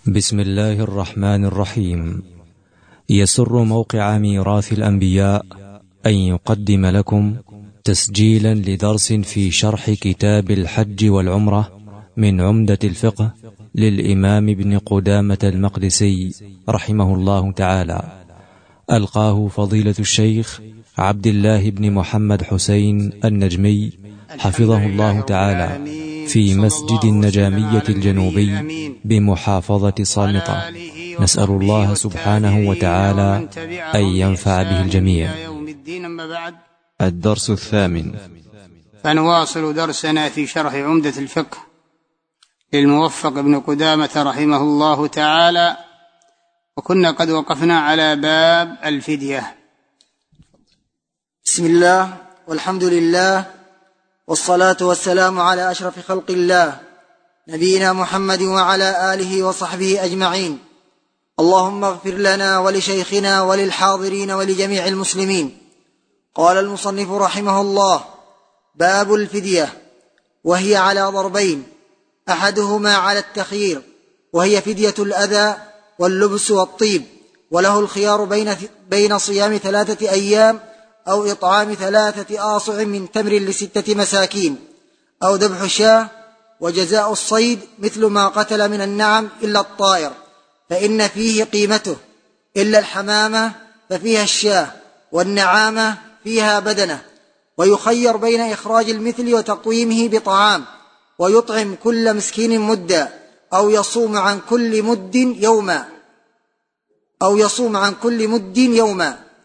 بسم الله الرحمن الرحيم. يسر موقع ميراث الأنبياء أن يقدم لكم تسجيلا لدرس في شرح كتاب الحج والعمرة من عمدة الفقه للإمام ابن قدامة المقدسي رحمه الله تعالى. ألقاه فضيلة الشيخ عبد الله بن محمد حسين النجمي حفظه الله تعالى في مسجد النجامية الجنوبي بمحافظة صامتة. نسأل الله سبحانه وتعالى أن ينفع به الجميع. الدرس الثامن. فنواصل درسنا في شرح عمدة الفقه للموفق ابن قدامة رحمه الله تعالى، وكنا قد وقفنا على باب الفدية. بسم الله والحمد لله والصلاة والسلام على أشرف خلق الله نبينا محمد وعلى آله وصحبه أجمعين. اللهم اغفر لنا ولشيخنا وللحاضرين ولجميع المسلمين. قال المصنف رحمه الله: باب الفدية، وهي على ضربين، أحدهما على التخيير، وهي فدية الأذى واللبس والطيب، وله الخيار بين صيام 3 أيام أو إطعام 3 آصع من تمر ل6 مساكين، أو ذبح شاة. وجزاء الصيد مثل ما قتل من النعم إلا الطائر فإن فيه قيمته، إلا الحمامة ففيها الشاة، والنعامة فيها بدنة. ويخير بين إخراج المثل وتقويمه بطعام، ويطعم كل مسكين مدا، أو يصوم عن كل مد يوما.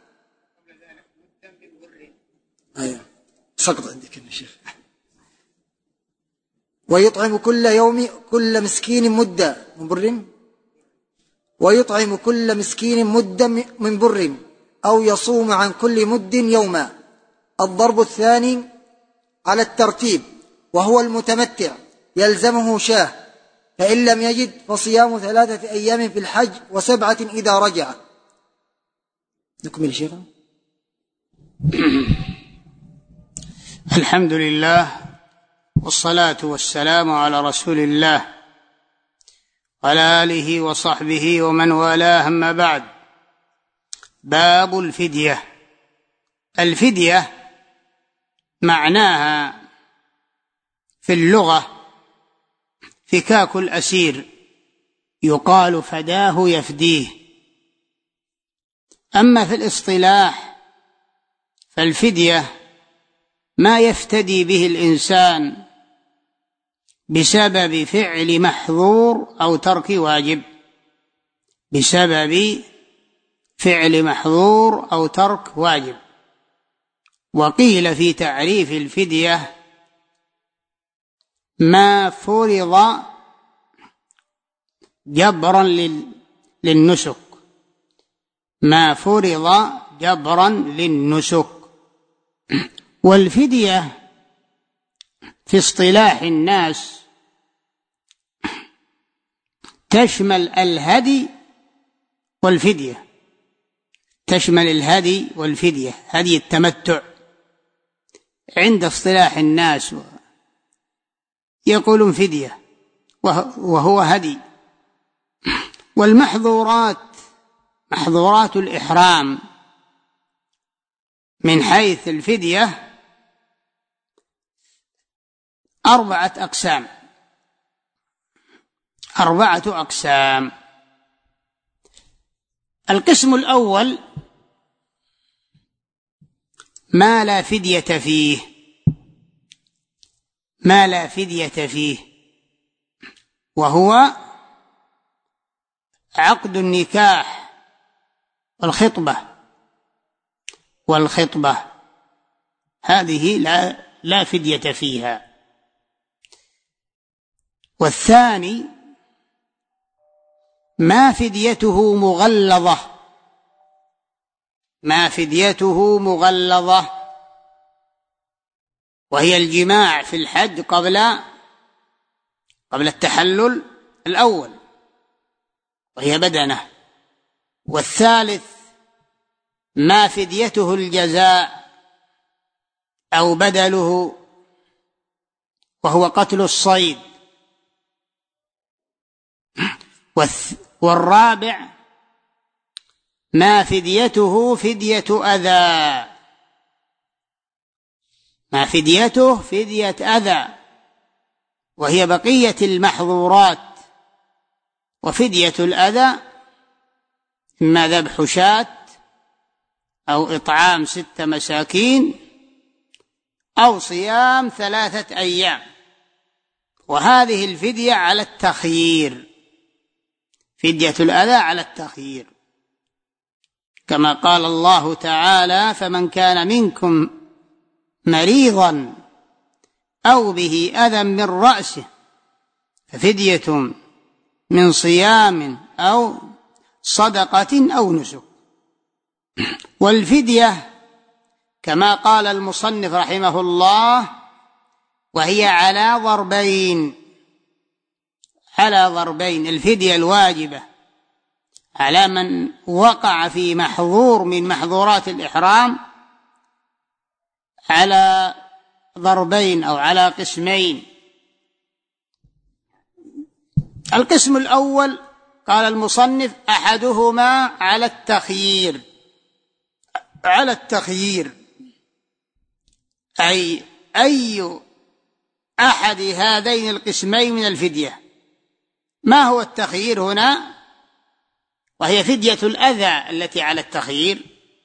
سقط عندك يا شيخ. ويطعم كل مسكين مدا من بر، ويطعم كل مسكين مدا من بر، أو يصوم عن كل مد يوما. الضرب الثاني على الترتيب، وهو المتمتع يلزمه شاه، فإن لم يجد فصيام 3 أيام في الحج و7 إذا رجع. نكمل شيخ. الحمد لله والصلاة والسلام على رسول الله وعلى آله وصحبه ومن والاه، أما بعد. باب الفدية. الفدية معناها في اللغة فكاك الأسير، يقال فداه يفديه. أما في الاصطلاح فالفدية ما يفتدي به الإنسان بسبب فعل محظور أو ترك واجب، بسبب فعل محظور أو ترك واجب. وقيل في تعريف الفدية: ما فرض جبرا للنسك، ما فرض جبرا للنسك. والفدية في اصطلاح الناس تشمل الهدي والفدية، تشمل الهدي والفدية، هدي التمتع عند اصطلاح الناس يقولون فدية وهو هدي. والمحظورات، محظورات الإحرام من حيث الفدية 4 أقسام، 4 أقسام. القسم الأول ما لا فدية فيه، ما لا فدية فيه، وهو عقد النكاح والخطبة، هذه لا فدية فيها. والثاني ما فديته مغلظة، ما فديته مغلظة، وهي الجماع في الحج قبل التحلل الأول، وهي بدنة. والثالث ما فديته الجزاء أو بدله، وهو قتل الصيد. والرابع ما فديته فدية أذى، ما فديته فدية أذى، وهي بقية المحظورات. وفدية الأذى إما ذبح شاة أو إطعام 6 مساكين أو صيام 3 أيام. وهذه الفدية على التخيير، فدية الأذى على التخيير، كما قال الله تعالى: فمن كان منكم مريضا أو به أذى من رأسه ففدية من صيام أو صدقة أو نسك. والفدية كما قال المصنف رحمه الله وهي على ضربين، على ضربين: الفدية الواجبة على من وقع في محظور من محظورات الإحرام على ضربين أو على قسمين. القسم الأول قال المصنف أحدهما على التخيير، على التخيير أي أحد هذين القسمين من الفدية. ما هو التخيير هنا؟ وهي فدية الأذى التي على التخيير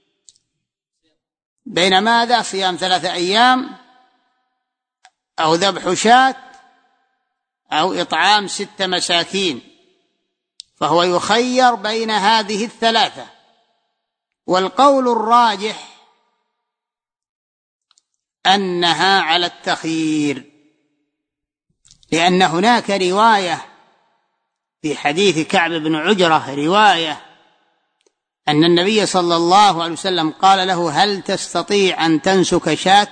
بين ماذا؟ صيام 3 أيام أو ذبح شاة أو إطعام 6 مساكين، فهو يخير بين هذه الثلاثة. والقول الراجح أنها على التخيير، لأن هناك رواية في حديث كعب بن عجرة، رواية أن النبي صلى الله عليه وسلم قال له: هل تستطيع أن تنسك شاة؟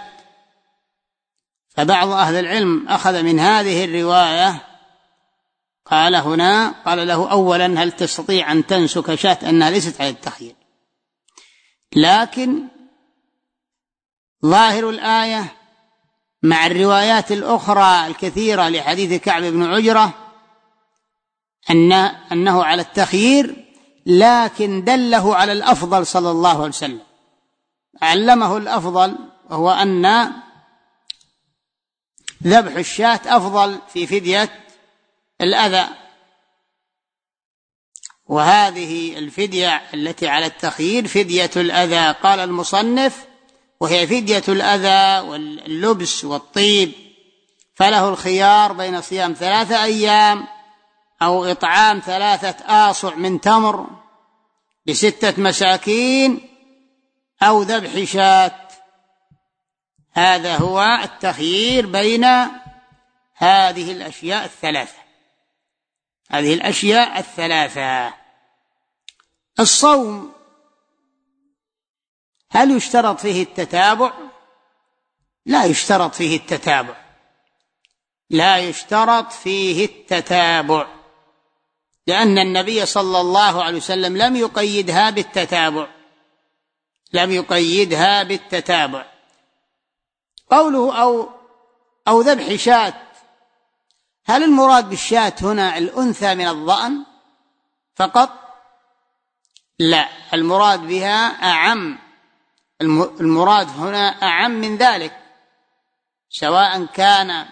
فبعض أهل العلم أخذ من هذه الرواية، قال له: أولا هل تستطيع أن تنسك شاة؟ أنها ليست على التخيير، لكن ظاهر الآية مع الروايات الأخرى الكثيرة لحديث كعب بن عجرة أنه على التخيير، لكن دله على الأفضل صلى الله عليه وسلم، علمه الأفضل، وهو أن ذبح الشاة أفضل في فدية الأذى. وهذه الفدية التي على التخيير فدية الأذى، قال المصنف: وهي فدية الأذى واللبس والطيب، فله الخيار بين صيام 3 أيام أو إطعام 3 آصع من تمر ب6 مساكين أو ذبح شاة. هذا هو التخيير بين هذه الأشياء الثلاثة، هذه الأشياء الثلاثة. الصوم هل يشترط فيه التتابع؟ لا يشترط فيه التتابع، لا يشترط فيه التتابع، لأن النبي صلى الله عليه وسلم لم يقيدها بالتتابع، لم يقيدها بالتتابع. قوله أو ذبح شاة، هل المراد بالشاة هنا الأنثى من الضأن فقط؟ لا، المراد بها أعم، المراد هنا أعم من ذلك، سواء كان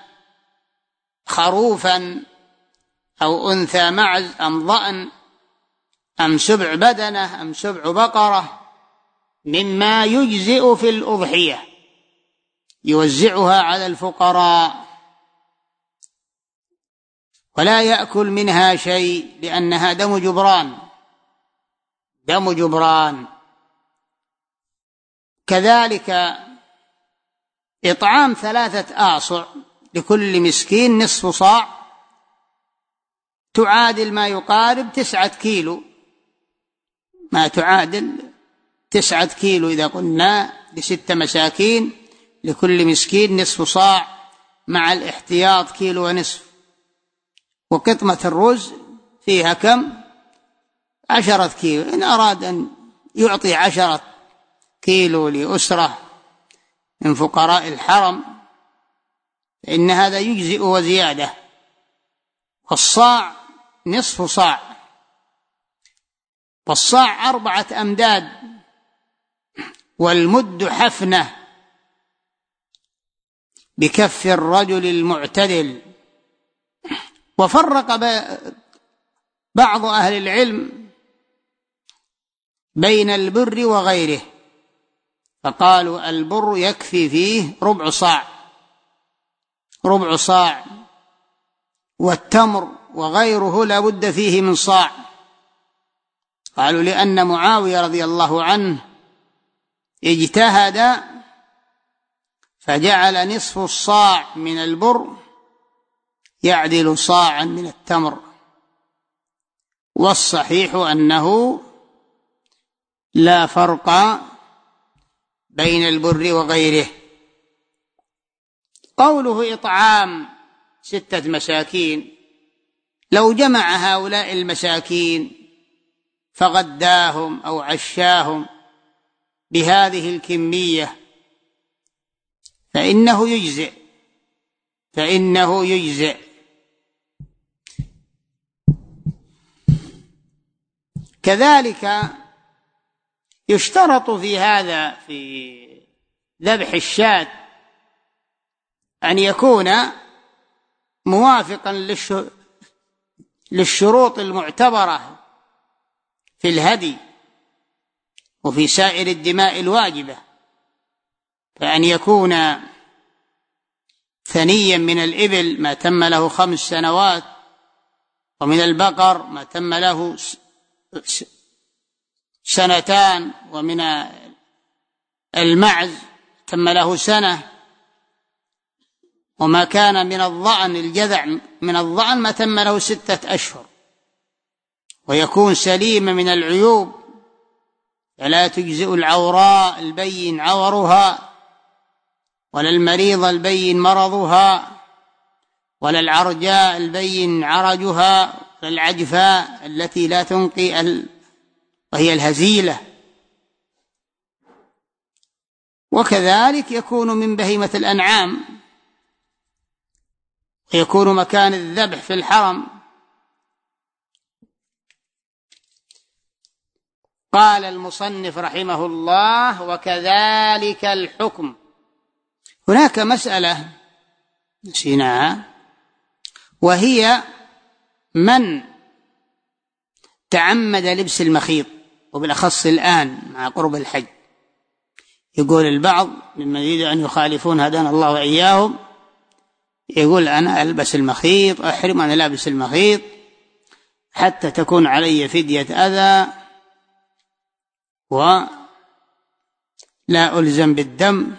خروفا أو أنثى معز أم ضأن أم سبع بدنة أم سبع بقرة، مما يجزئ في الأضحية يوزعها على الفقراء ولا يأكل منها شيء، لأنها دم جبران، دم جبران. كذلك إطعام 3 آصع لكل مسكين نصف صاع، تعادل ما يقارب 9 كيلو، ما تعادل 9 كيلو إذا قلنا ل6 مساكين لكل مسكين نصف صاع، مع الاحتياط 1.5 كيلو. وقطمة الرز فيها كم؟ 10 كيلو. إن أراد أن يعطي 10 كيلو لأسرة من فقراء الحرم فإن هذا يجزئ وزيادة. والصاع نصف صاع، والصاع 4 أمداد، والمد حفنة بكف الرجل المعتدل. وفرق بعض أهل العلم بين البر وغيره، فقالوا البر يكفي فيه ربع صاع، والتمر وغيره لا بد فيه من صاع. قالوا لأن معاوية رضي الله عنه اجتهد فجعل نصف الصاع من البر يعدل صاعا من التمر، والصحيح أنه لا فرق بين البر وغيره. قوله إطعام 6 مساكين، لو جمع هؤلاء المساكين فغداهم أو عشاهم بهذه الكمية فإنه يجزئ. كذلك يشترط في هذا، في ذبح الشاة، أن يكون موافقا للشروط المعتبرة في الهدي وفي سائر الدماء الواجبة، فأن يكون ثنيا من الإبل ما تم له 5 سنوات، ومن البقر ما تم له 2 ومن المعز تم له 1، وما كان من الضأن الجذع من الضأن ما تم له 6 أشهر، ويكون سليم من العيوب، فلا تجزئ العوراء البين عورها، ولا المريض البين مرضها، ولا العرجاء البين عرجها، ولا العجفاء التي لا تنقي وهي الهزيلة. وكذلك يكون من بهيمة الأنعام، ويكون مكان الذبح في الحرم. قال المصنف رحمه الله: وكذلك الحكم. هناك مسألة نسيناها، وهي من تعمد لبس المخيط، وبالأخص الآن مع قرب الحج. يقول البعض ممن يريد أن يخالفون هدانا الله وإياهم، يقول أنا ألبس المخيط، أحرم أنا لابس المخيط حتى تكون علي فدية أذى ولا ألزم بالدم.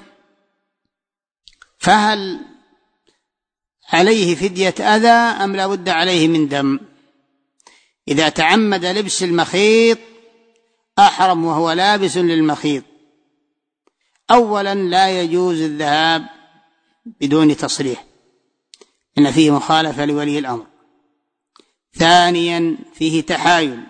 فهل عليه فدية أذى أم لا بد عليه من دم؟ إذا تعمد لبس المخيط أحرم وهو لابس للمخيط. أولا لا يجوز الذهاب بدون تصريح، إن فيه مخالفة لولي الأمر. ثانيا فيه تحايل.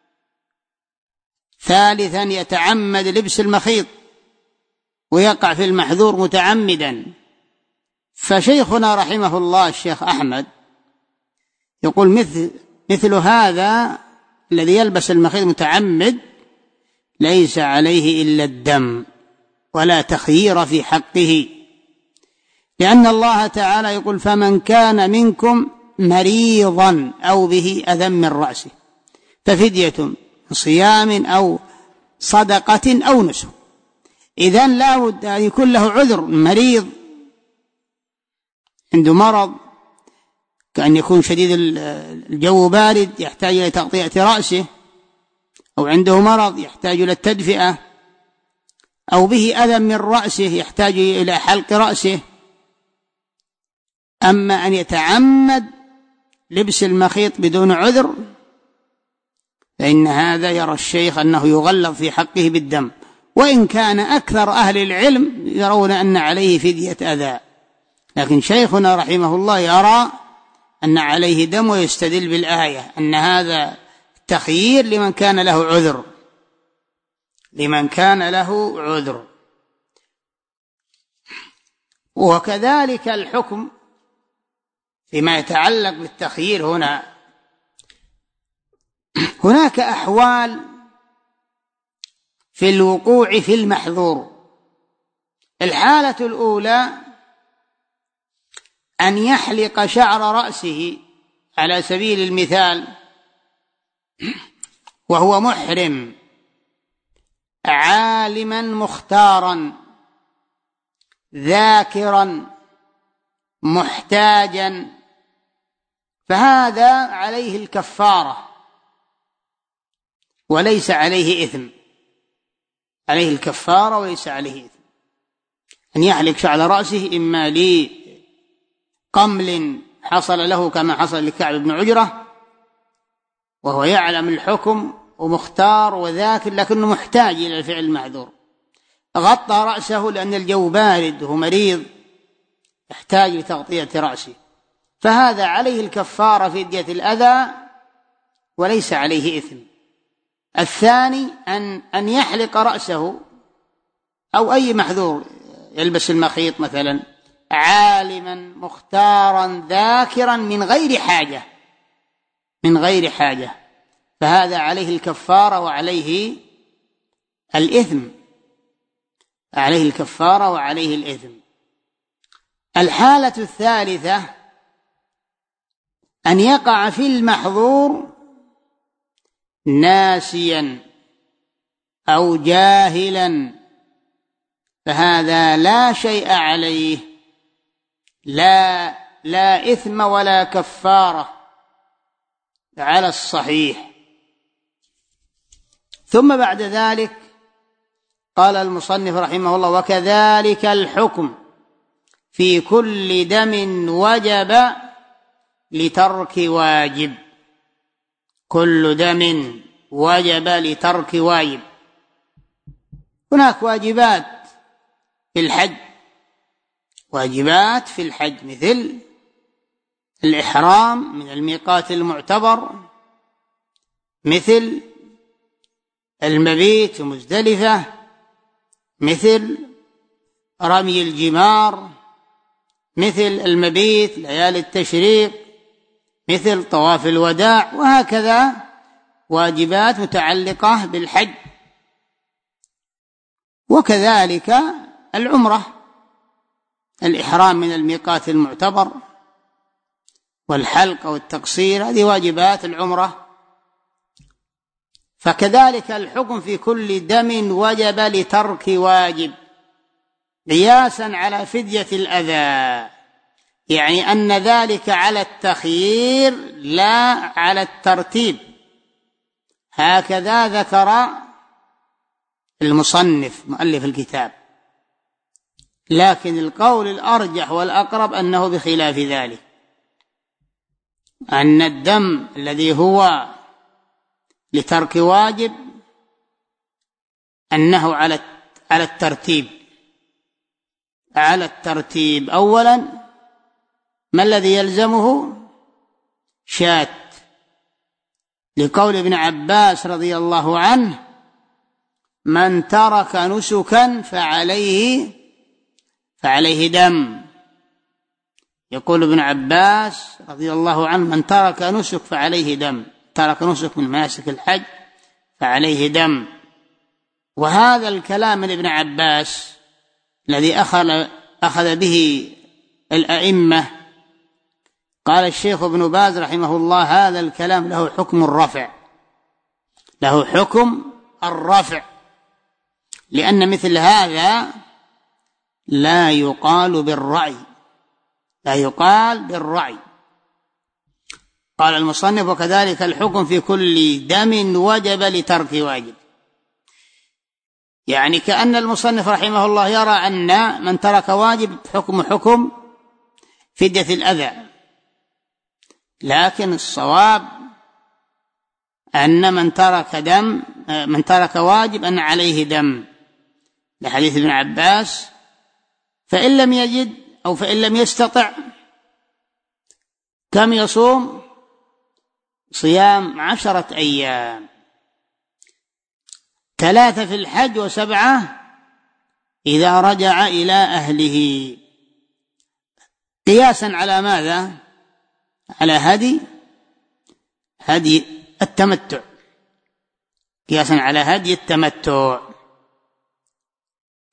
ثالثا يتعمد لبس المخيط ويقع في المحذور متعمدا. فشيخنا رحمه الله الشيخ أحمد يقول مثل هذا الذي يلبس المخيط متعمد ليس عليه إلا الدم ولا تخيير في حقه، لأن الله تعالى يقول: فمن كان منكم مريضا أو به أذى من رأسه ففدية من صيام أو صدقة أو نسك. إذن لا بد أن يكون له عذر. مريض عنده مرض، كأن يكون شديد الجو بارد يحتاج إلى تغطية رأسه، أو عنده مرض يحتاج إلى التدفئة، أو به أذى من رأسه يحتاج إلى حلق رأسه. أما أن يتعمد لبس المخيط بدون عذر فإن هذا يرى الشيخ أنه يغلظ في حقه بالدم، وإن كان أكثر أهل العلم يرون أن عليه فدية أذى، لكن شيخنا رحمه الله يرى أن عليه دم، ويستدل بالآية أن هذا تخيير لمن كان له عذر، لمن كان له عذر. وكذلك الحكم فيما يتعلق بالتخيير. هناك أحوال في الوقوع في المحظور. الحالة الأولى أن يحلق شعر رأسه على سبيل المثال وهو محرم عالما مختارا ذاكرا محتاجا، فهذا عليه الكفارة وليس عليه إثم، عليه الكفارة وليس عليه إثم. أن يحلق شعر رأسه إما لقمل حصل له كما حصل لكعب بن عجرة وهو يعلم الحكم ومختار وذاكر لكنه محتاج إلى الفعل المعذور، غطى رأسه لأن الجو بارد وهو مريض يحتاج لتغطية رأسه، فهذا عليه الكفارة في فدية الأذى وليس عليه إثم. الثاني أن يحلق رأسه أو أي محذور، يلبس المخيط مثلا، عالما مختارا ذاكرا من غير حاجة، فهذا عليه الكفارة وعليه الإثم، عليه الكفارة وعليه الإثم. الحالة الثالثة أن يقع في المحظور ناسيا أو جاهلا، فهذا لا شيء عليه، لا إثم ولا كفارة على الصحيح. ثم بعد ذلك قال المصنف رحمه الله: وكذلك الحكم في كل دم وجب لترك واجب. كل دم وجب لترك واجب. هناك واجبات في الحج، واجبات في الحج مثل الإحرام من الميقات المعتبر، مثل المبيت مزدلفة، مثل رمي الجمار، مثل المبيت ليالي التشريق، مثل طواف الوداع، وهكذا واجبات متعلقة بالحج. وكذلك العمرة، الإحرام من الميقات المعتبر والحلق والتقصير، هذه واجبات العمرة. فكذلك الحكم في كل دم وجب لترك واجب قياسا على فدية الأذى، يعني أن ذلك على التخيير لا على الترتيب، هكذا ذكر المصنف مؤلف الكتاب. لكن القول الأرجح والأقرب أنه بخلاف ذلك، أن الدم الذي هو لترك واجب أنه على الترتيب. أولا ما الذي يلزمه؟ شاة، لقول ابن عباس رضي الله عنه: من ترك نسكا فعليه دم. يقول ابن عباس رضي الله عنه: من ترك نسك فعليه دم، ترك نسك من مناسك الحج فعليه دم. وهذا الكلام من ابن عباس الذي أخذ به الأئمة، قال الشيخ ابن باز رحمه الله: هذا الكلام له حكم الرفع، لأن مثل هذا لا يقال بالرعي. قال المصنف: وكذلك الحكم في كل دم وجب لترك واجب، يعني كأن المصنف رحمه الله يرى أن من ترك واجب حكم فدية الأذى، لكن الصواب أن من ترك واجب أن عليه دم، لحديث ابن عباس: فإن لم يجد أو فإن لم يستطع كم يصوم؟ صيام 10 أيام، 3 في الحج و7 إذا رجع إلى أهله، قياسا على ماذا؟ على هدي التمتع، قياسا على هدي التمتع.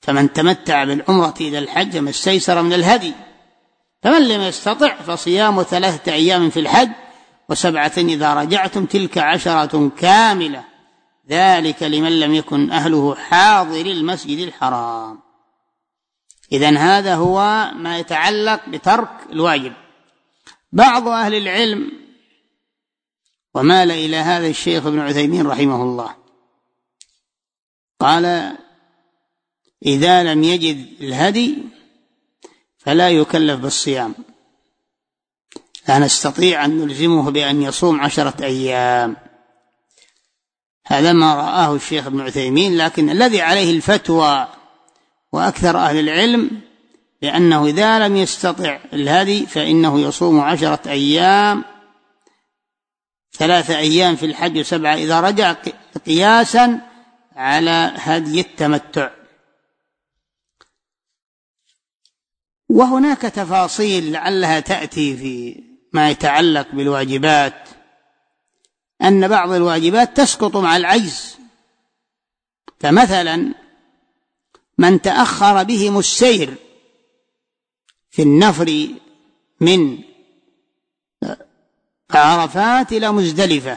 فمن تمتع بالعمرة إلى الحج ما استيسر من الهدي، فمن لم يستطع فصيام 3 أيام في الحج و7 إذا رجعتم تلك 10 كاملة، ذلك لمن لم يكن أهله حاضر المسجد الحرام. إذن هذا هو ما يتعلق بترك الواجب. بعض أهل العلم ومال إلى هذا الشيخ ابن عثيمين رحمه الله قال إذا لم يجد الهدي فلا يكلف بالصيام، لا نستطيع أن نلزمه بأن يصوم 10 أيام. هذا ما رآه الشيخ ابن عثيمين، لكن الذي عليه الفتوى وأكثر أهل العلم بأنه إذا لم يستطع الهدي فإنه يصوم 10 أيام، 3 أيام في الحج و7 إذا رجع، قياسا على هدي التمتع. وهناك تفاصيل لعلها تأتي في ما يتعلق بالواجبات، أن بعض الواجبات تسقط مع العجز، فمثلا من تأخر بهم السير في النفر من عرفات إلى مزدلفة،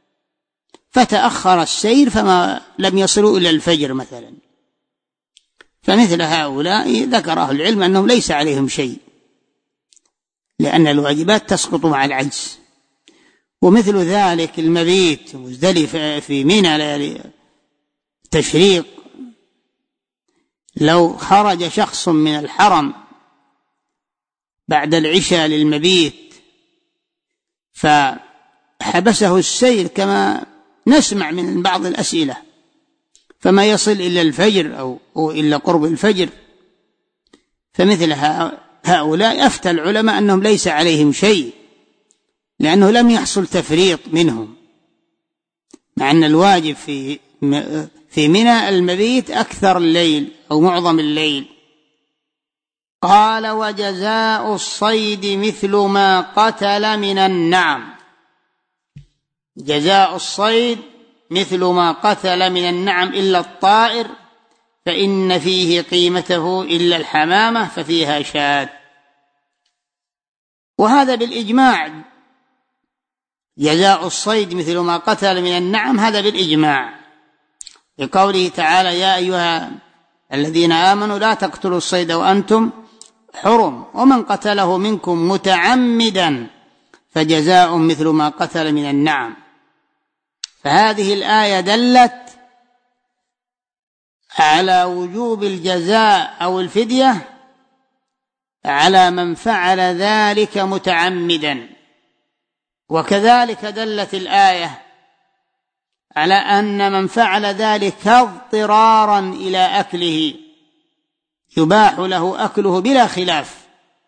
فتأخر السير فما لم يصلوا إلى الفجر مثلا، فمثل هؤلاء ذكر أهل العلم أنهم ليس عليهم شيء، لأن الواجبات تسقط مع العجز. ومثل ذلك المبيت مزدلفة في منى ليالي التشريق، لو خرج شخص من الحرم بعد العشاء للمبيت فحبسه السير كما نسمع من بعض الأسئلة، فما يصل إلى الفجر أو إلا قرب الفجر، فمثل هؤلاء أفتى العلماء أنهم ليس عليهم شيء، لأنه لم يحصل تفريط منهم، مع أن الواجب في منى المبيت أكثر الليل أو معظم الليل. قال وجزاء الصيد مثل ما قتل من النعم، جزاء الصيد مثل ما قتل من النعم إلا الطائر فإن فيه قيمته إلا الحمامة ففيها شاة. وهذا بالإجماع، جزاء الصيد مثل ما قتل من النعم، هذا بالإجماع، لقوله تعالى يا أيها الذين آمنوا لا تقتلوا الصيد وأنتم حرم ومن قتله منكم متعمدا فجزاء مثل ما قتل من النعم. فهذه الآية دلت على وجوب الجزاء أو الفدية على من فعل ذلك متعمدا، وكذلك دلت الآية على أن من فعل ذلك اضطرارا إلى أكله يباح له أكله بلا خلاف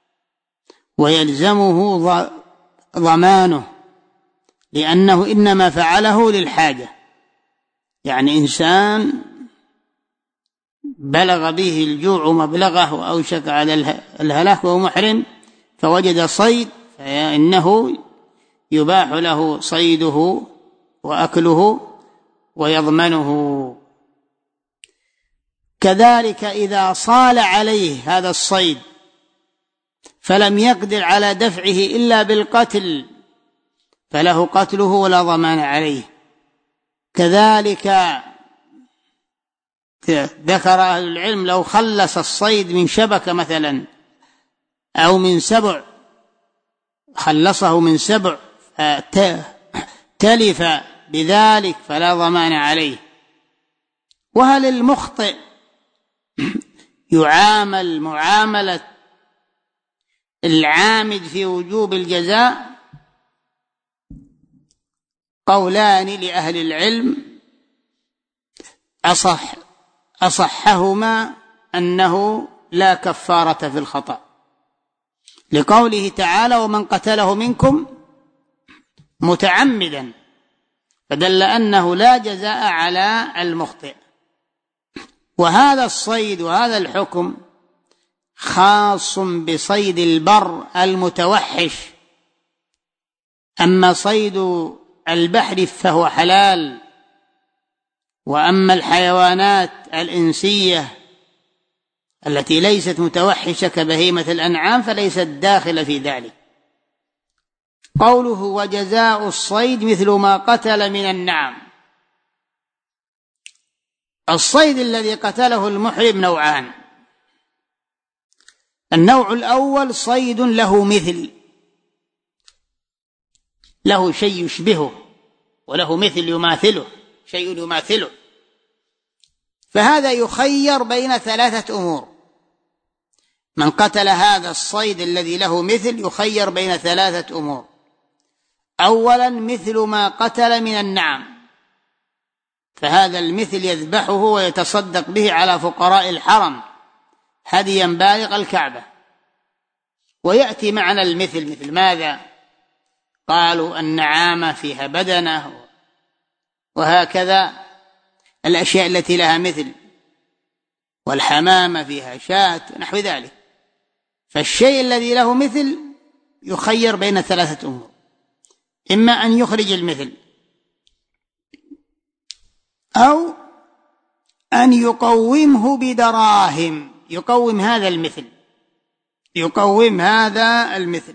ويلزمه ضمانه، لأنه إنما فعله للحاجة. يعني إنسان بلغ به الجوع مبلغه وأوشك على الهلاك وهو محرم فوجد صيد، فإنه يباح له صيده وأكله ويضمنه. كذلك إذا صال عليه هذا الصيد فلم يقدر على دفعه إلا بالقتل فله قتله ولا ضمان عليه. كذلك ذكر أهل العلم لو خلص الصيد من شبكة مثلا أو من سبع، خلصه من سبع تلف بذلك فلا ضمان عليه. وهل المخطئ يعامل معاملة العامد في وجوب الجزاء؟ قولان لأهل العلم، أصحهما أنه لا كفارة في الخطأ، لقوله تعالى ومن قتله منكم متعمدا، فدل أنه لا جزاء على المخطئ. وهذا الصيد وهذا الحكم خاص بصيد البر المتوحش، أما صيد البحر فهو حلال. وأما الحيوانات الإنسية التي ليست متوحشة كبهيمة الأنعام فليست داخلة في ذلك. قوله وجزاء الصيد مثل ما قتل من النعم. الصيد الذي قتله المحرم نوعان: النوع الأول صيد له مثل، له شيء يشبهه وله مثل يماثله، شيء يماثله، فهذا يخير بين ثلاثة أمور. من قتل هذا الصيد الذي له مثل يخير بين ثلاثة أمور: أولا مثل ما قتل من النعم، فهذا المثل يذبحه ويتصدق به على فقراء الحرم هديا بالغ الكعبة. ويأتي معنى المثل مثل ماذا؟ قالوا النعامة فيها بدنة، وهكذا الأشياء التي لها مثل، والحمامة فيها شاة نحو ذلك. فالشيء الذي له مثل يخير بين ثلاثة أمور: إما أن يخرج المثل، أو أن يقومه بدراهم، يقوم هذا المثل، يقوم هذا المثل،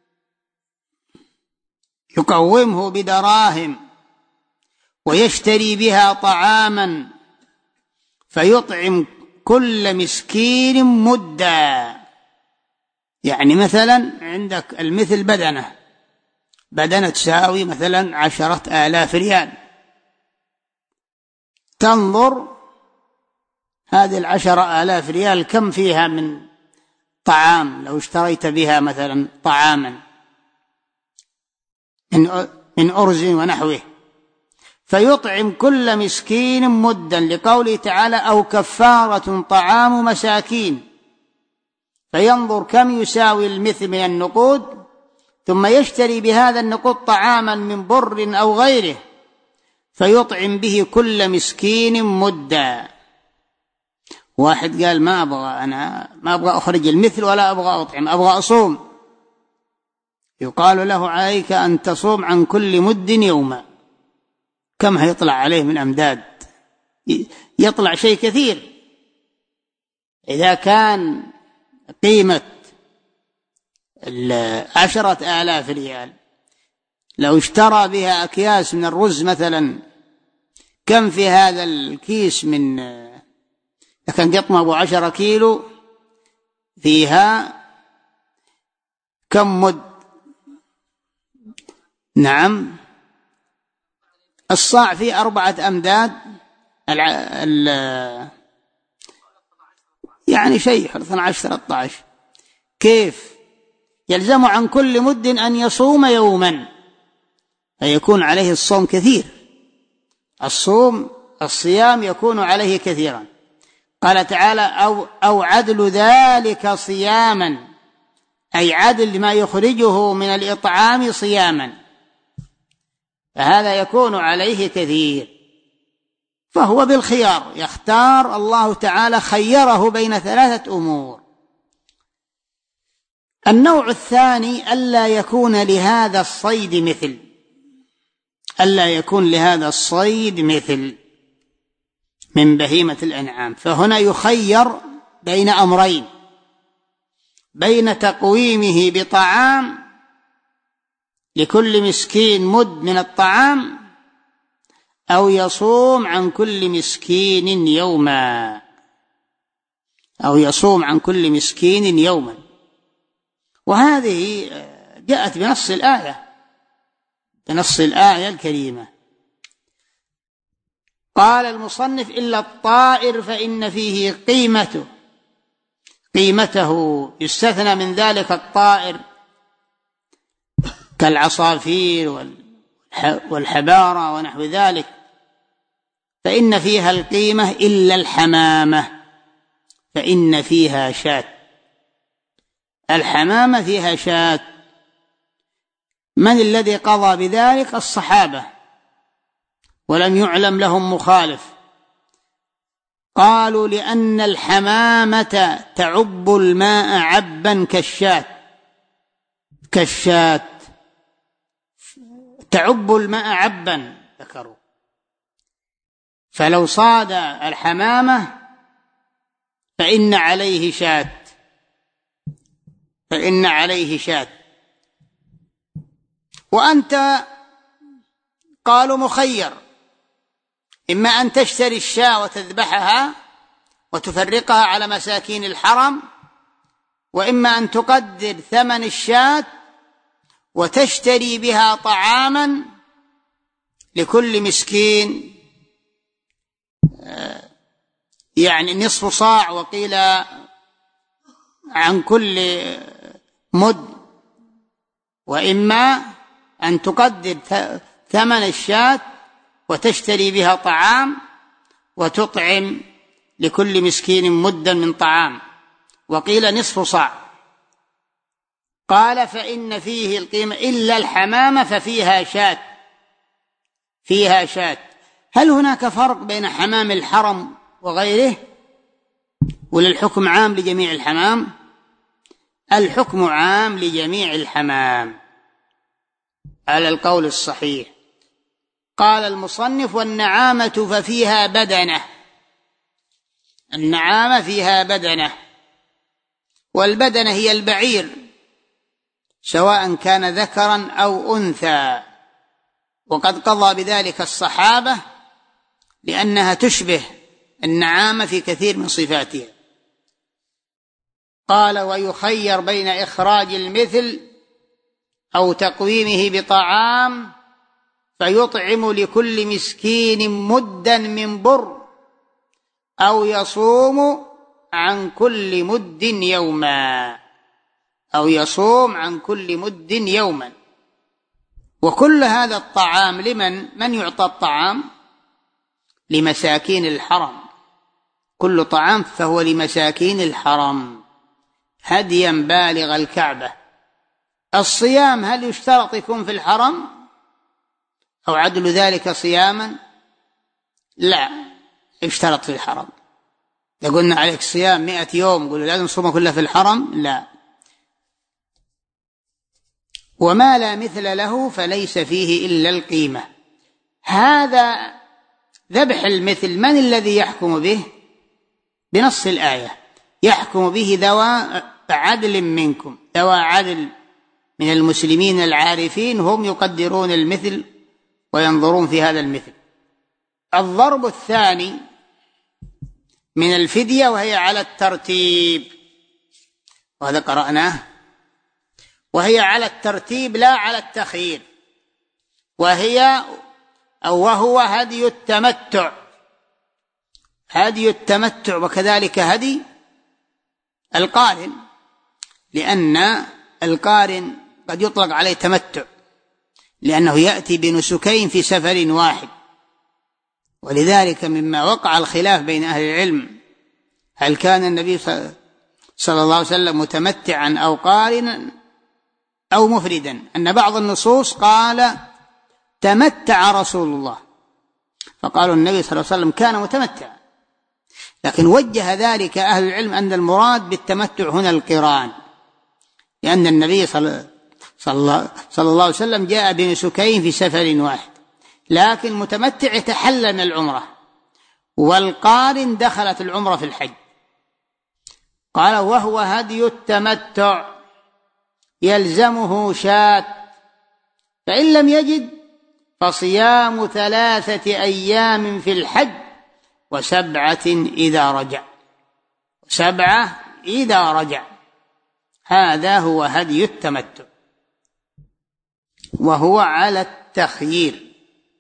يقومه بدراهم ويشتري بها طعاما فيطعم كل مسكين مدا. يعني مثلا عندك المثل بدنة تساوي مثلا 10,000 ريال، تنظر هذه 10,000 ريال كم فيها من طعام لو اشتريت بها مثلا طعاما من أرز ونحوه، فيطعم كل مسكين مدا، لقوله تعالى أو كفارة طعام مساكين، فينظر كم يساوي المثل من النقود، ثم يشتري بهذا النقود طعاما من بر أو غيره فيطعم به كل مسكين مدا. واحد قال أنا ما أبغى أخرج المثل ولا أبغى أطعم، أبغى أصوم، يقال له عليك أن تصوم عن كل مد يوما. كم هيطلع عليه من أمداد؟ يطلع شيء كثير. إذا كان قيمة 10,000 ريال لو اشترى بها أكياس من الرز مثلا، كم في هذا الكيس من لكن قطمة 10 كيلو فيها كم مد؟ نعم، الصاع فيه 4 أمداد، يعني شيء 12-13. كيف يلزم عن كل مد أن يصوم يوما، فيكون عليه الصوم كثير، الصيام يكون عليه كثيرا. قال تعالى أو عدل ذلك صياما، أي عدل ما يخرجه من الإطعام صياما، فهذا يكون عليه كثير، فهو بالخيار يختار. الله تعالى خيره بين 3 أمور. النوع الثاني ألا يكون لهذا الصيد مثل، ألا يكون لهذا الصيد مثل من بهيمة الأنعام، فهنا يخير بين أمرين: بين تقويمه بطعام لكل مسكين مد من الطعام، أو يصوم عن كل مسكين يوما، أو يصوم عن كل مسكين يوما. وهذه جاءت بنص الآية الكريمة. قال المصنف إلا الطائر فإن فيه قيمته يستثنى من ذلك الطائر كالعصافير والحبارة ونحو ذلك، فإن فيها القيمة إلا الحمامة فإن فيها شاة. الحمامة فيها شاة. من الذي قضى بذلك؟ الصحابة، ولم يعلم لهم مخالف. قالوا لأن الحمامة تعب الماء عبا كالشاة تعب الماء عبا، ذكروا. فلو صاد الحمامة فإن عليه شاة. وأنت قالوا مخير، إما أن تشتري الشاة وتذبحها وتفرقها على مساكين الحرم، وإما أن تقدر ثمن الشاة وتشتري بها طعاما لكل مسكين، يعني نصف صاع، وقيل عن كل مد، وإما أن تقدر ثمن الشاة وتشتري بها طعام وتطعم لكل مسكين مدا من طعام، وقيل نصف صاع. قال فإن فيه القيمة إلا الحمام ففيها شاة. هل هناك فرق بين حمام الحرم وغيره، ولا الحكم عام لجميع الحمام؟ الحكم عام لجميع الحمام على القول الصحيح. قال المصنف: والنعامة ففيها بدنة. النعامة فيها بدنة، والبدنة هي البعير سواء كان ذكرا أو أنثى، وقد قضى بذلك الصحابة لأنها تشبه النعامة في كثير من صفاتها. قال: ويخير بين إخراج المثل أو تقويمه بطعام فيطعم لكل مسكين مدا من بر، أو يصوم عن كل مد يوما. وكل هذا الطعام من يعطى الطعام؟ لمساكين الحرم. كل طعام فهو لمساكين الحرم هديا بالغ الكعبة. الصيام هل يشترط يكون في الحرم أو عدل ذلك صياما؟ لا، يشترط في الحرم. إذا قلنا عليك صيام 100 يوم قلوا لازم تصوم كلها في الحرم؟ لا. وما لا مثل له فليس فيه إلا القيمة. هذا ذبح المثل من الذي يحكم به؟ بنص الآية: يحكم به ذوى عدل منكم. ذوى عدل من المسلمين العارفين هم يقدرون المثل وينظرون في هذا المثل. الضرب الثاني من الفدية وهي على الترتيب، وهذا قرأناه، وهي على الترتيب لا على التخيير، وهو هدي التمتع وكذلك هدي القارن، لأن القارن قد يطلق عليه تمتع لأنه يأتي بنسكين في سفر واحد. ولذلك مما وقع الخلاف بين أهل العلم هل كان النبي صلى الله عليه وسلم متمتعا أو قارنا أو مفردا، أن بعض النصوص قال تمتع رسول الله، فقالوا النبي صلى الله عليه وسلم كان متمتعا، لكن وجه ذلك أهل العلم أن المراد بالتمتع هنا القران، لأن النبي صلى الله عليه وسلم جاء بنسكين في سفر واحد، لكن المتمتع يتحلل من العمرة، والقارن دخلت العمرة في الحج. قال: وهو هدي التمتع يلزمه شاة، فإن لم يجد فصيام 3 أيام في الحج و7 إذا رجع. هذا هو هدي التمتع، وهو على التخيير،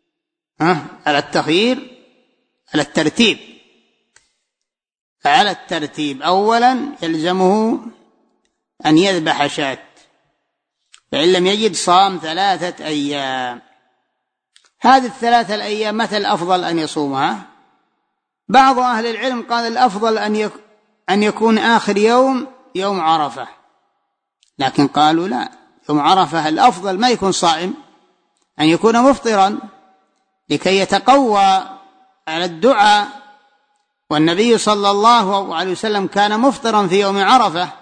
على الترتيب. أولا يلزمه أن يذبح شاة، فإن لم يجد صام 3 أيام. هذه 3 الأيام متى الأفضل أن يصومها؟ بعض أهل العلم قال الأفضل أن يكون آخر يوم عرفة، لكن قالوا لا، يوم عرفة الأفضل ما يكون صائم، أن يكون مفطرا لكي يتقوى على الدعاء، والنبي صلى الله عليه وسلم كان مفطرا في يوم عرفة،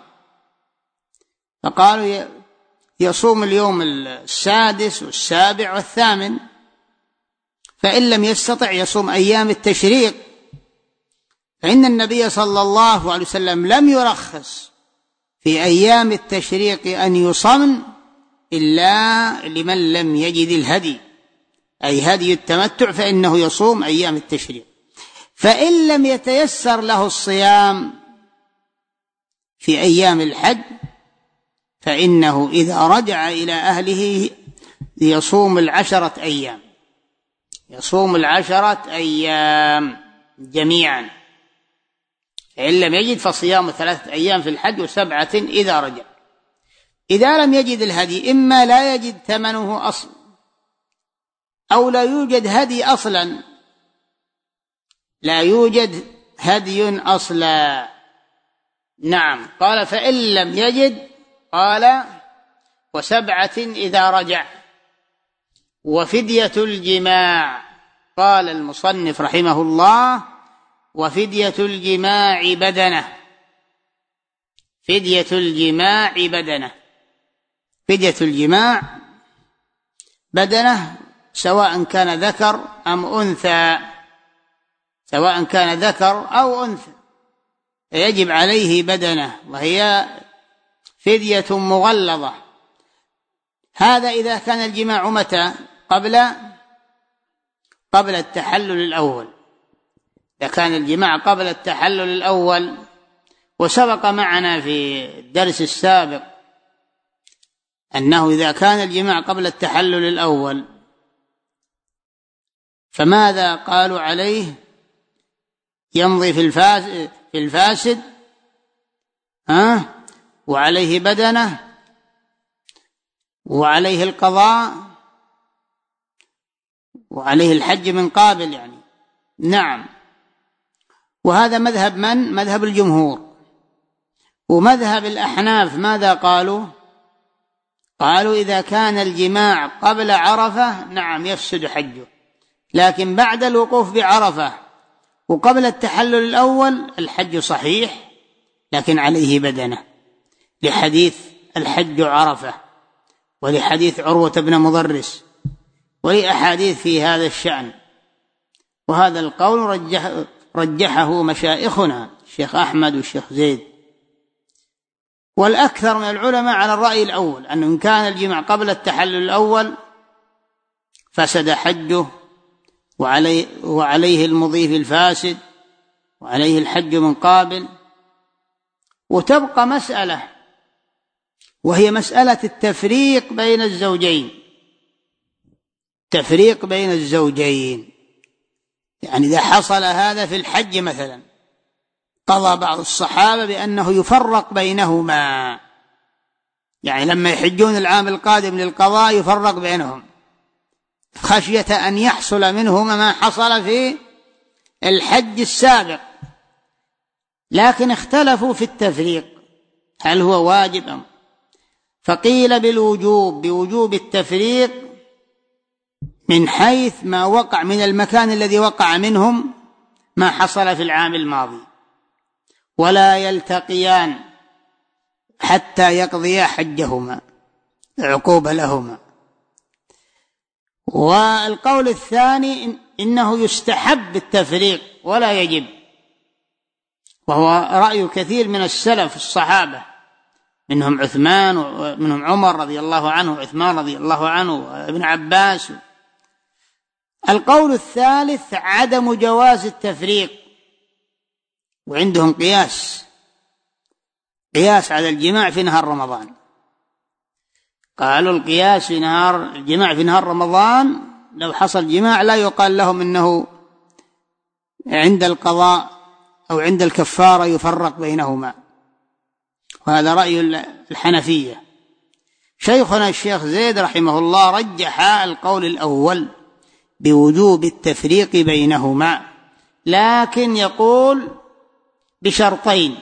فقالوا يصوم اليوم 6 و7 و8، فإن لم يستطع يصوم أيام التشريق فإن النبي صلى الله عليه وسلم لم يرخص في أيام التشريق أن يصم إلا لمن لم يجد الهدي، أي هدي التمتع، فإنه يصوم أيام التشريق. فإن لم يتيسر له الصيام في أيام الحج فإنه إذا رجع إلى أهله يصوم 10 أيام، يصوم 10 أيام جميعا. فإن لم يجد فصيام 3 أيام في الحج و7 إذا رجع. إذا لم يجد الهدي، إما لا يجد ثمنه أصلا أو لا يوجد هدي أصلا، لا يوجد هدي أصلا. نعم. قال فإن لم يجد، قال و7 إذا رجع، وفدية الجماع. قال المصنف رحمه الله: وفدية الجماع بدنه. فدية الجماع بدنه. فدية الجماع بدنه، سواء كان ذكر أم أنثى، سواء كان ذكر أو أنثى يجب عليه بدنه، وهي فدية مغلظة. هذا إذا كان الجماع متى؟ قبل التحلل الأول. إذا كان الجماع قبل التحلل الأول، وسبق معنا في الدرس السابق أنه إذا كان الجماع قبل التحلل الأول فماذا قالوا عليه؟ يمضي في الفاسد وعليه بدنه وعليه القضاء وعليه الحج من قابل يعني. نعم. وهذا مذهب من؟ مذهب الجمهور. ومذهب الأحناف ماذا قالوا؟ قالوا إذا كان الجماع قبل عرفة نعم يفسد حجه، لكن بعد الوقوف بعرفة وقبل التحلل الأول الحج صحيح لكن عليه بدنه، لحديث الحج عرفة، ولحديث عروة بن مضرس، ولأحاديث في هذا الشأن. وهذا القول رجحه مشايخنا الشيخ أحمد والشيخ زيد، والأكثر من العلماء على الرأي الأول، أنه إن كان الجماع قبل التحلل الأول فسد حجه وعليه المضي الفاسد وعليه الحج من قابل. وتبقى مسألة، وهي مسألة التفريق بين الزوجين. تفريق بين الزوجين، يعني إذا حصل هذا في الحج مثلا، قضى بعض الصحابة بأنه يفرق بينهما، يعني لما يحجون العام القادم للقضاء يفرق بينهم خشية أن يحصل منهما ما حصل في الحج السابق. لكن اختلفوا في التفريق، هل هو واجب أم؟ فقيل بالوجوب، بوجوب التفريق من حيث ما وقع من المكان الذي وقع منهم ما حصل في العام الماضي، ولا يلتقيان حتى يقضيا حجهما عقوبة لهما. والقول الثاني إنه يستحب التفريق ولا يجب، وهو رأي كثير من السلف الصحابة، منهم عثمان ومنهم عمر رضي الله عنه وعثمان رضي الله عنه وابن عباس. القول الثالث عدم جواز التفريق، وعندهم قياس على الجماع في نهار رمضان. قالوا القياس في الجماع في نهار رمضان، لو حصل جماع لا يقال لهم إنه عند القضاء أو عند الكفارة يفرق بينهما، وهذا رأي الحنفية. شيخنا الشيخ زيد رحمه الله رجح القول الأول بوجوب التفريق بينهما، لكن يقول بشرطين.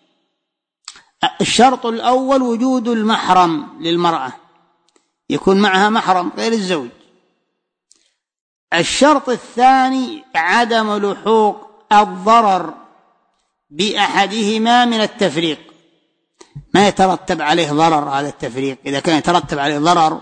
الشرط الأول وجود المحرم للمرأة، يكون معها محرم غير الزوج. الشرط الثاني عدم لحوق الضرر بأحدهما من التفريق، ما يترتب عليه ضرر هذا التفريق. إذا كان يترتب عليه ضرر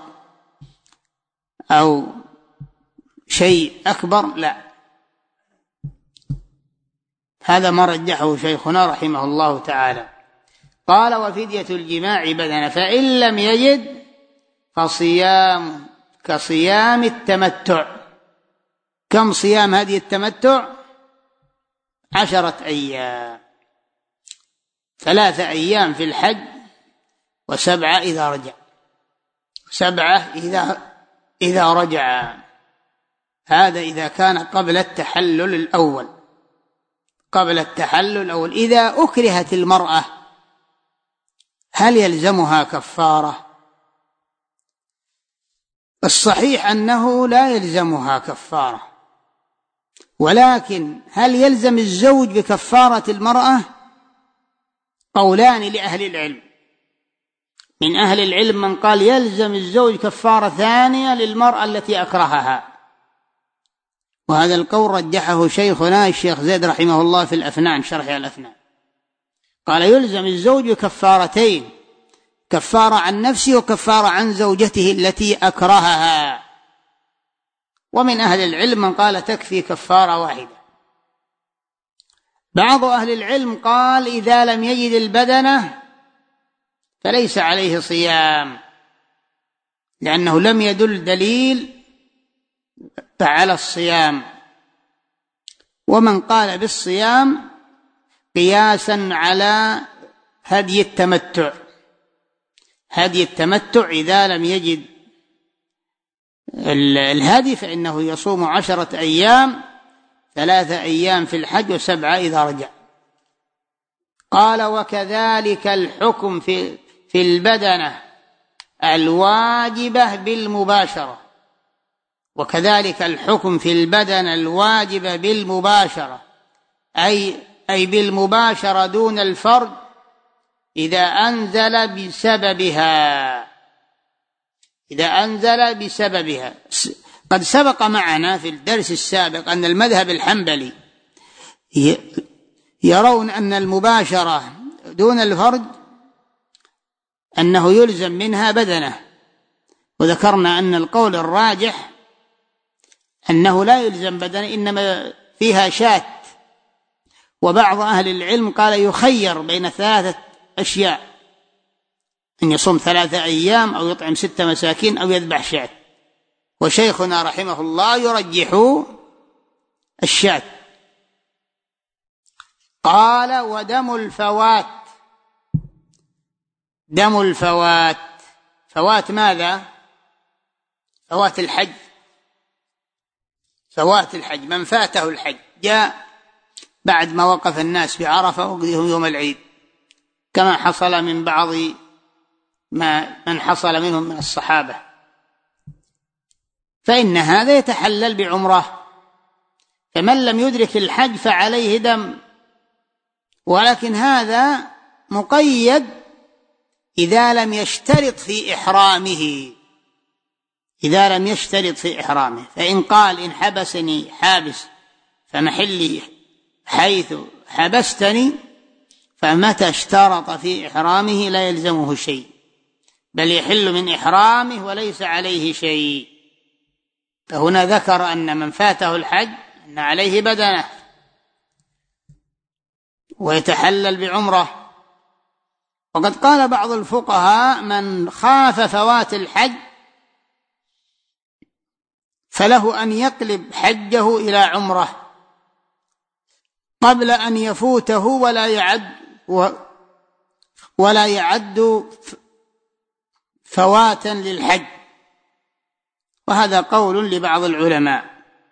أو شيء أكبر لا. هذا ما رجحه شيخنا رحمه الله تعالى. قال: وفدية الجماع بدنة، فإن لم يجد فصيام كصيام التمتع. كم صيام هذه التمتع؟ 10 أيام، 3 أيام في الحج، و7 إذا رجع، 7 إذا رجع. هذا إذا كان قبل التحلل الأول. قبل التحلل الأول. إذا أكرهت المرأة هل يلزمها كفارة؟ الصحيح أنه لا يلزمها كفارة، ولكن هل يلزم الزوج بكفارة المرأة؟ قولان لأهل العلم. من أهل العلم من قال يلزم الزوج كفارة ثانية للمرأة التي أكرهها، وهذا القول رجحه شيخنا الشيخ زيد رحمه الله في الأفنان، شرح الأفنان. قال يلزم الزوج بكفارتين: كفارة عن نفسه وكفارة عن زوجته التي أكرهها. ومن أهل العلم من قال تكفي كفارة واحدة. بعض أهل العلم قال إذا لم يجد البدنة فليس عليه صيام، لأنه لم يدل دليل على الصيام. ومن قال بالصيام قياسا على هدي التمتع. هدي التمتع إذا لم يجد الهدي فإنه يصوم 10 أيام، 3 أيام في الحج، و7 إذا رجع. قال: وكذلك الحكم في البدنة الواجبة بالمباشرة. وكذلك الحكم في البدنة الواجبة بالمباشرة، أي بالمباشرة دون الفرد، إذا أنزل بسببها. إذا أنزل بسببها. قد سبق معنا في الدرس السابق أن المذهب الحنبلي يرون أن المباشرة دون الفرد أنه يلزم منها بدنة، وذكرنا أن القول الراجح أنه لا يلزم بدنة، إنما فيها شاة. وبعض أهل العلم قال يخير بين 3 أشياء: أن يصوم 3 أيام، أو يطعم 6 مساكين، أو يذبح شاة. وشيخنا رحمه الله يرجح الشاة. قال: ودم الفوات. دم الفوات. فوات ماذا؟ فوات الحج. فوات الحج، من فاته الحج جاء بعد ما وقف الناس بعرفة وقضيهم يوم العيد، كما حصل من بعض من حصل منهم من الصحابة، فإن هذا يتحلل بعمرة. فمن لم يدرك الحج فعليه دم، ولكن هذا مقيد إذا لم يشترط في إحرامه. إذا لم يشترط في إحرامه، فإن قال إن حبسني حابس فمحلي حيث حبستني، فمتى اشترط في إحرامه لا يلزمه شيء، بل يحل من إحرامه وليس عليه شيء. فهنا ذكر أن من فاته الحج أن عليه بدنة ويتحلل بعمرة. وقد قال بعض الفقهاء من خاف فوات الحج فله أن يقلب حجه إلى عمرة قبل أن يفوته، ولا يعد فواتا للحج. وهذا قول لبعض العلماء.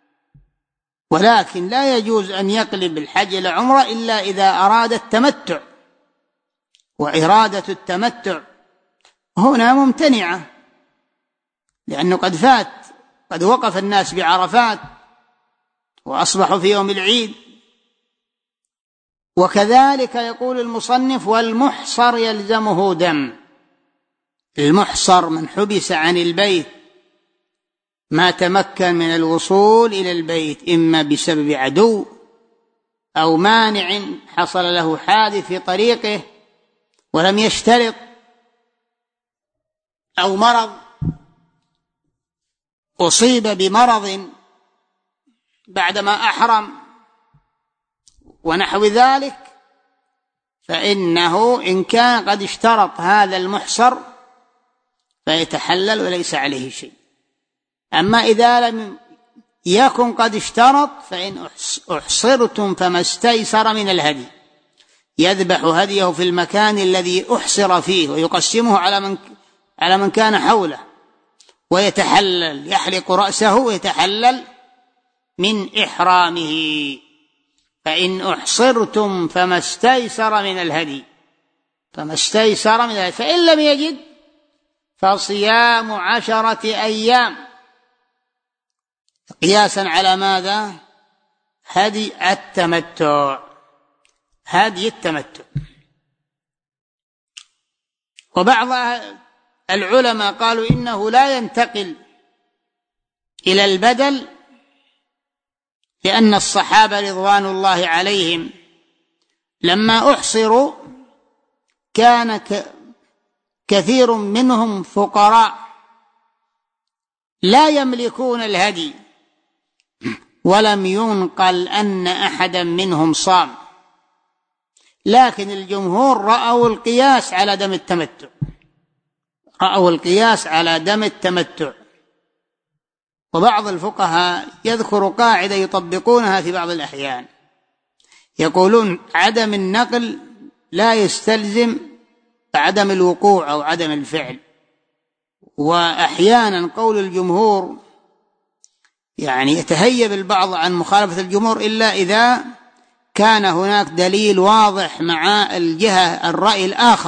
ولكن لا يجوز أن يقلب الحج إلى عمرة إلا إذا أراد التمتع، وإرادة التمتع هنا ممتنعة، لأنه قد فات، قد وقف الناس بعرفات وأصبحوا في يوم العيد. وكذلك يقول المصنف: والمحصر يلزمه دم. المحصر من حبس عن البيت، ما تمكن من الوصول إلى البيت إما بسبب عدو أو مانع حصل له حادث في طريقه ولم يشترط، أو مرض، أصيب بمرض بعدما أحرم ونحو ذلك، فإنه إن كان قد اشترط هذا المحصر فيتحلل وليس عليه شيء. أما إذا لم يكن قد اشترط فإن أحصرتم فما استيسر من الهدي، يذبح هديه في المكان الذي أحصر فيه ويقسمه على من كان حوله، ويتحلل، يحلق رأسه ويتحلل من إحرامه. فإن أحصرتم فما استيسر من الهدي، فإن لم يجد فصيام 10 أيام، قياسا على ماذا؟ هدي التمتع. وبعض العلماء قالوا إنه لا ينتقل إلى البدل، لأن الصحابة رضوان الله عليهم لما أحصروا كان كثير منهم فقراء لا يملكون الهدي، ولم ينقل أن أحدا منهم صام، لكن الجمهور رأوا القياس على دم التمتع. وبعض الفقهاء يذكر قاعدة يطبقونها في بعض الأحيان، يقولون عدم النقل لا يستلزم عدم الوقوع أو عدم الفعل. وأحيانا قول الجمهور يعني يتهيب البعض عن مخالفة الجمهور إلا إذا كان هناك دليل واضح مع الجهة الرأي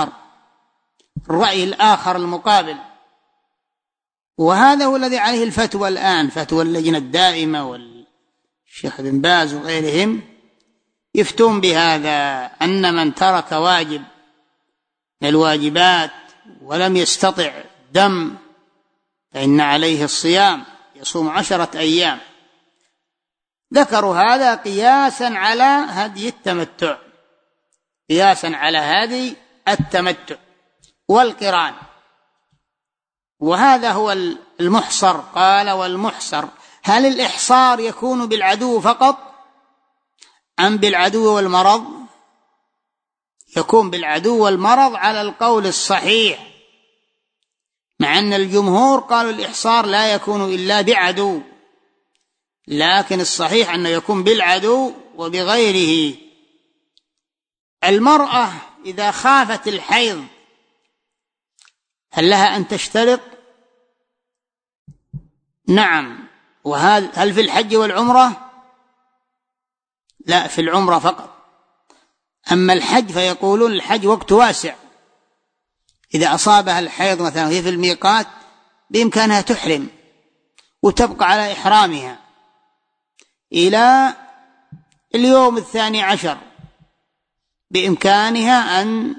الآخر المقابل. وهذا هو الذي عليه الفتوى الآن، فتوى اللجنة الدائمة والشيخ بن باز وغيرهم يفتون بهذا، أن من ترك واجب من الواجبات ولم يستطع دم فإن عليه الصيام، يصوم 10 أيام. ذكروا هذا قياسا على هدي التمتع والقران، وهذا هو المحصر. قال والمحصر، هل الإحصار يكون بالعدو فقط أم بالعدو والمرض؟ يكون بالعدو والمرض على القول الصحيح، مع أن الجمهور قالوا الإحصار لا يكون إلا بعدو، لكن الصحيح أنه يكون بالعدو وبغيره. المرأة إذا خافت الحيض هل لها أن تشترط؟ نعم. هل في الحج والعمرة؟ لا، في العمرة فقط. أما الحج فيقولون الحج وقت واسع، إذا أصابها الحيض مثلا هي في الميقات بإمكانها تحرم وتبقى على إحرامها إلى اليوم 12، بإمكانها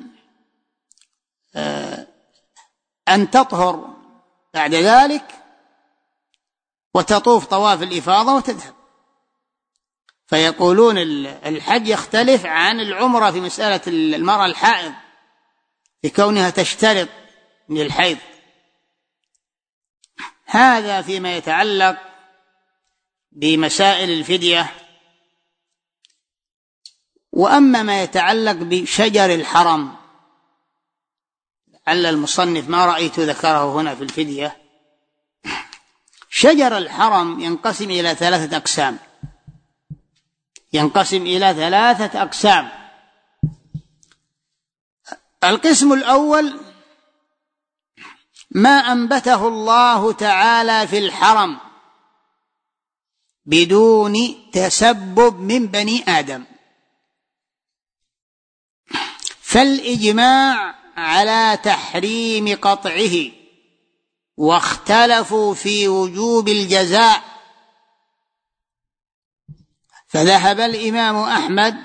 أن تطهر بعد ذلك وتطوف طواف الإفاضة وتذهب. فيقولون الحج يختلف عن العمرة في مسألة المرأة الحائض لكونها تشترط من الحيض. هذا فيما يتعلق بمسائل الفدية. وأما ما يتعلق بشجر الحرم، لعل المصنف ما رأيت ذكره هنا في الفدية. شجر الحرم ينقسم إلى 3 أقسام. القسم الأول ما أنبته الله تعالى في الحرم بدون تسبب من بني آدم، فالإجماع على تحريم قطعه، واختلفوا في وجوب الجزاء، فذهب الإمام أحمد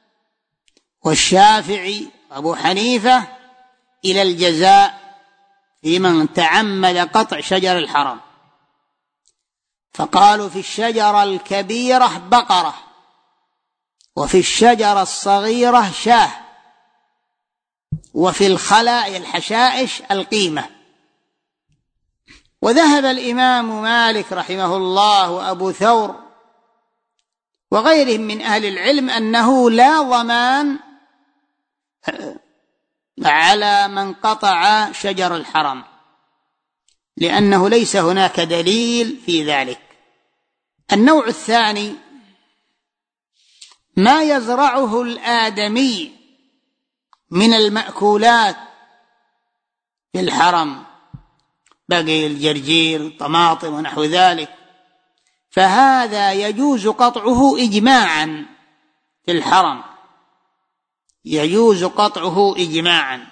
والشافعي وأبو حنيفة إلى الجزاء في من تعمد قطع شجر الحرم، فقالوا في الشجرة الكبيرة بقرة، وفي الشجرة الصغيرة شاه، وفي الخلاء الحشائش القيمة. وذهب الإمام مالك رحمه الله وأبو ثور وغيرهم من أهل العلم أنه لا ضمان على من قطع شجر الحرم، لأنه ليس هناك دليل في ذلك. النوع الثاني ما يزرعه الآدمي من المأكولات في الحرم، بقي الجرجير، طماطم ونحو ذلك، فهذا يجوز قطعه إجماعا في الحرم، يجوز قطعه إجماعا.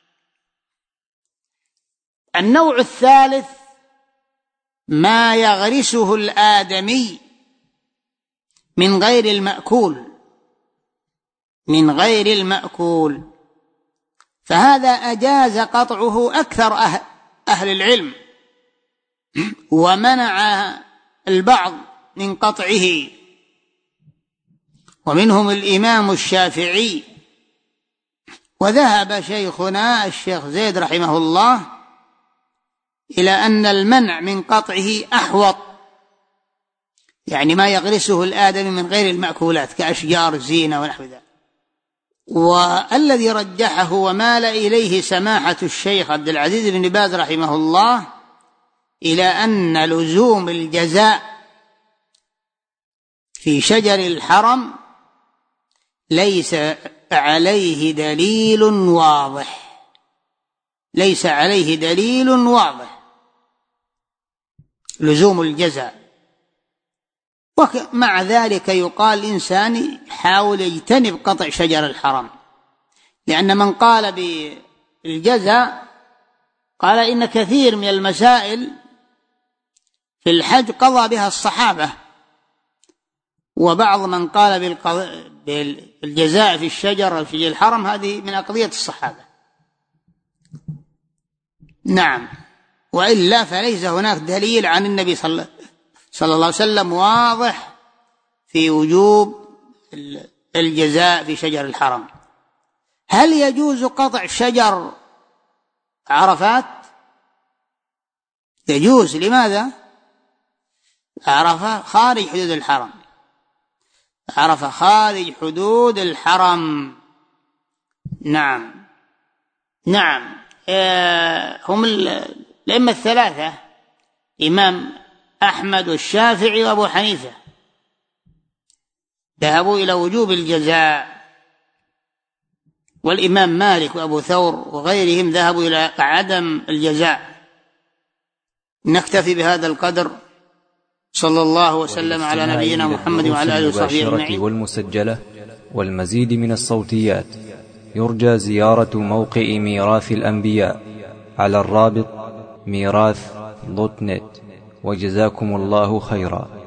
النوع الثالث ما يغرسه الآدمي من غير المأكول، فهذا أجاز قطعه أكثر أهل العلم، ومنع البعض من قطعه، ومنهم الإمام الشافعي. وذهب شيخنا الشيخ زيد رحمه الله إلى أن المنع من قطعه أحوط، يعني ما يغرسه الآدمي من غير المأكولات كأشجار الزينة ونحو ذلك. والذي رجحه ومال إليه سماحة الشيخ عبد العزيز بن باز رحمه الله إلى أن لزوم الجزاء في شجر الحرم ليس عليه دليل واضح، ليس عليه دليل واضح لزوم الجزاء. ومع ذلك يقال الإنسان حاول يجتنب قطع شجر الحرم، لأن من قال بالجزاء قال إن كثير من المسائل في الحج قضى بها الصحابة، وبعض من قال بالجزاء في الشجر في الحرم هذه من أقضية الصحابة. نعم، وإلا فليس هناك دليل عن النبي صلى الله عليه وسلم واضح في وجوب الجزاء في شجر الحرم. هل يجوز قطع شجر عرفات؟ يجوز. لماذا؟ عرفة خارج حدود الحرم، عرفة خارج حدود الحرم. نعم نعم. هم الأئمة الثلاثة، إمام أحمد والشافعي وأبو حنيفة، ذهبوا إلى وجوب الجزاء، والإمام مالك وأبو ثور وغيرهم ذهبوا إلى عدم الجزاء. نكتفي بهذا القدر. صلى الله وسلم على نبينا محمد وعلى آله وصحبه أجمعين. والمسجلة والمزيد من الصوتيات يرجى زيارة موقع ميراث الأنبياء على الرابط ميراث.net. وجزاكم الله خيرا.